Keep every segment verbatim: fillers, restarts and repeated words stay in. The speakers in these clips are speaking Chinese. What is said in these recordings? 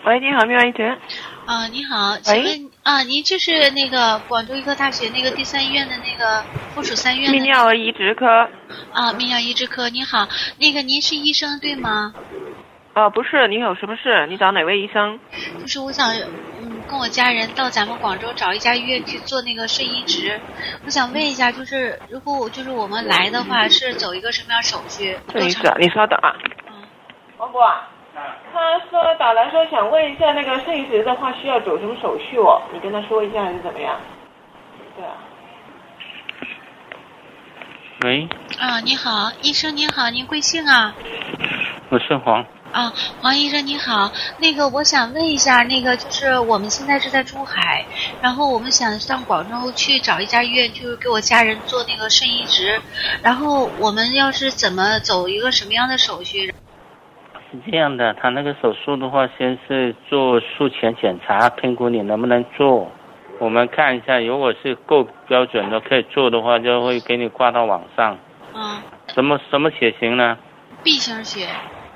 喂，你好，泌尿医生。 啊，你好，请问啊，您就是那个广州医科大学那个第三医院的那个附属三院的、那个、 泌尿移植科。 啊，泌尿移植科，你好，那个您是医生对吗？ 哦，不是，您有什么事？你找哪位医生？ 就是我想，嗯，跟我家人到咱们广州找一家医院去做那个肾移植，我想问一下，就是如果就是我们来的话，是走一个什么样手续？ 肾移植，你稍等啊。 嗯。 王博，他说打来说想问一下那个肾移植的话需要走什么手续哦？你跟他说一下还是怎么样？对啊。 喂。 啊，你好，医生您好，您贵姓啊？ 我是黄。 啊，黄医生你好，那个我想问一下，那个就是我们现在是在珠海，然后我们想上广州去找一家医院，就是给我家人做那个肾移植，然后我们要是怎么走一个什么样的手续？ 是这样的，他那个手术的话，先是做术前检查，评估你能不能做，我们看一下，如果是够标准的可以做的话，就会给你挂到网上。 嗯。 什么什么血型呢 ？B 型血。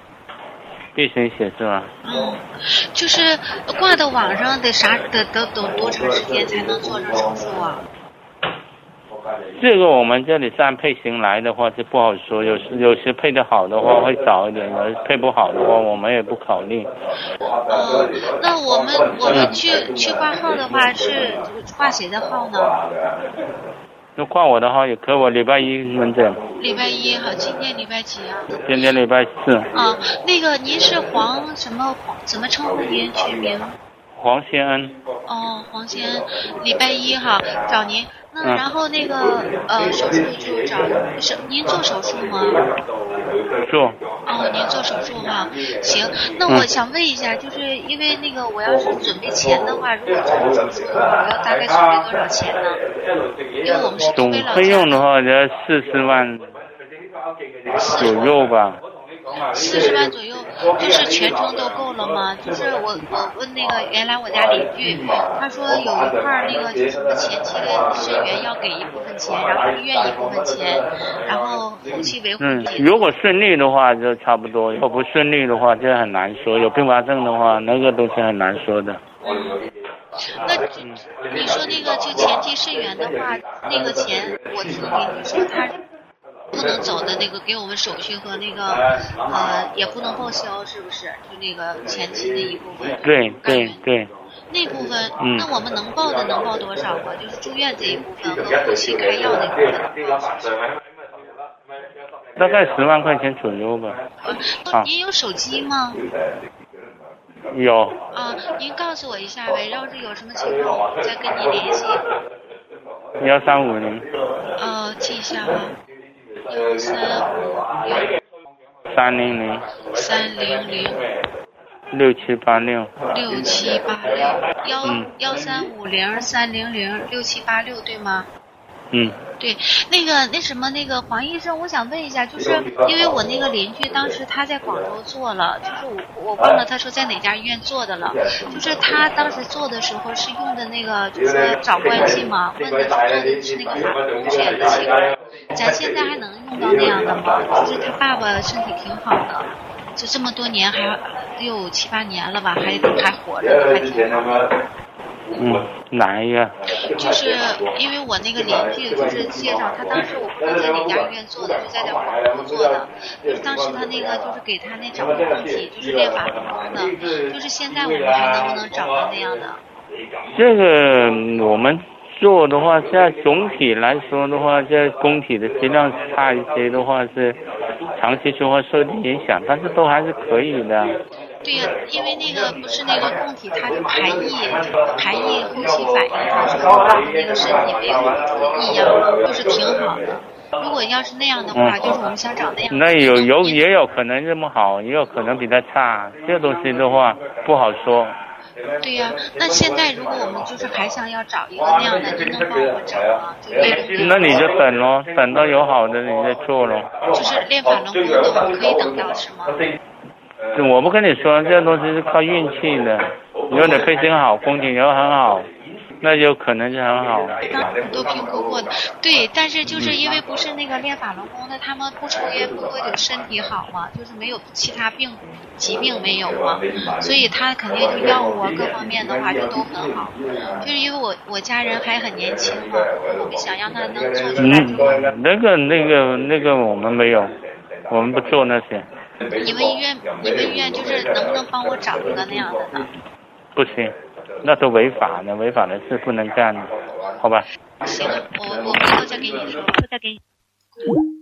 B 型血是吧？ 嗯，就是挂到网上得啥得得等多长时间才能做成手术啊？ 这个我们这里是按配型来的话是不好说，有时有时配得好的话会早一点，有时配不好的话我们也不考虑。 哦，那我们我们去去挂号的话是挂谁的号呢？ 那挂我的号也可以，我礼拜一门诊。 礼拜一好，今天礼拜几啊？ 今天礼拜四。 啊，那个您是黄什么黄？怎么称呼您全名？ 黄先恩。 哦，黄先恩，礼拜一哈找您。那然后那个、嗯、呃手术就找是您做手术吗？ 做。 哦，您做手术哈，行。那我想问一下，就是因为那个我要是准备钱的话，如果做手术的话，我要大概准备多少钱呢？因为我们是东北老家。 总费用的话，要四十万左右吧。 四十万左右，就是全程都够了吗？就是我我问那个原来我家邻居，他说有一块那个就是什么前期的肾源要给一部分钱，然后医院一部分钱，然后后期维护。 嗯，如果顺利的话就差不多，如果不顺利的话这很难说，有并发症的话那个都是很难说的。 嗯，那你说那个就前期肾源的话，那个钱我听邻居说他。不能走的那个给我们手续和那个呃也不能报销，是不是？就那个前期那一部分。 对对对。 那部分、 嗯， 那我们能报的能报多少吗？就是住院这一部分和后期开药那部分能报多少？ 大概十万块钱左右吧。 啊，您有手机吗？ 有。 啊，您告诉我一下呗，要是有什么情况我再跟您联系。 幺三五零。 呃，记一下啊。幺三五零三零零三零零六七八六六七八六幺幺三五零三零零六七八六对吗？ 嗯， 对，那个那什么那个黄医生，我想问一下，就是因为我那个邻居当时他在广州做了，就是我我忘了他说在哪家医院做的了，就是他当时做的时候是用的那个就是找关系嘛，问的是是那个法国实验的器官，咱现在还能用到那样的吗？就是他爸爸身体挺好的，就这么多年还六七八年了吧，还还活着，还挺好的。 嗯，哪一个？ 就是因为我那个邻居就是介绍他，当时我不知道在哪家医院做的，就在在广州做的。就是当时他那个就是给他那找的供体，就是练法轮功的。就是现在我们还能不能找到那样的？ 这个我们做的话，现在总体来说的话，这供体的质量差一些的话是长期说话受点影响，但是都还是可以的。 对呀、啊，因为那个不是那个供体，它是排异，排异后期反应，它是说我们那个身体没有异样，就是挺好的。如果要是那样的话，嗯、就是我们想找那样的。 那有有也有可能这么好，也有可能比它差，这东西的话不好说。 对呀、啊，那现在如果我们就是还想要找一个那样的，您能帮我们找吗？就练那你就等咯，等到有好的你再做咯。 就是练法轮功的，我们可以等到是吗？ 我不跟你说，这东西是靠运气的。如果你配型好，风景又很好， 那有可能是很好。 都评估过的，对，但是就是因为不是那个练法轮功的，他们不抽烟不喝酒，身体好嘛，就是没有其他病疾病没有嘛，所以他肯定就药物啊各方面的话就都很好。就是因为我我家人还很年轻嘛，我们想让他能做出来之后。 嗯，那个那个那个我们没有，我们不做那些。 你们医院你们医院就是能不能帮我找一个那样的呢？ 不行，那都违法的，违法的事不能干的，好吧？ 行，我我回头再给你说，再给你。